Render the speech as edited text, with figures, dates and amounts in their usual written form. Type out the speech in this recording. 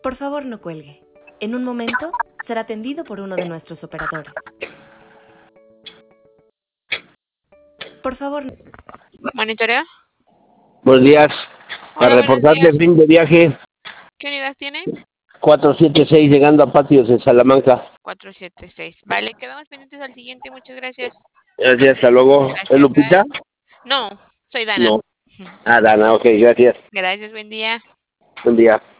Por favor, no cuelgue. En un momento será atendido por uno de nuestros operadores. Por favor. ¿Monitorea? Buenos días. Hola, A buenos reportar de días. fin de viaje ¿Qué unidad tiene? 476 llegando a Patios en Salamanca. 476. Vale, quedamos pendientes al siguiente. Muchas gracias. Gracias, hasta luego. ¿Es Gracias, Lupita? bye. No, soy Dana. No. Ah, Dana, ok, gracias. Gracias, buen día. Buen día.